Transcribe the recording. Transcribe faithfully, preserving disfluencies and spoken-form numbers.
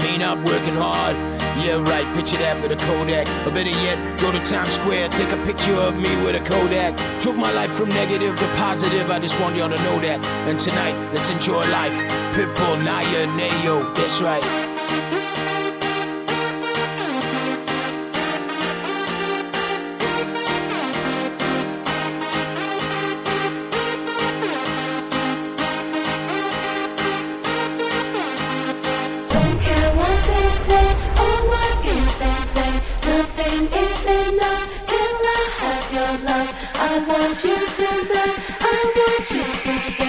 chain up, working hard. Yeah, right, picture that with a Kodak. Or better yet, go to Times Square, take a picture of me with a Kodak. Took my life from negative to positive, I just want y'all to know that. And tonight, let's enjoy life. Pitbull, Naya, Nayo, that's right. I want you to know, I want you to stay.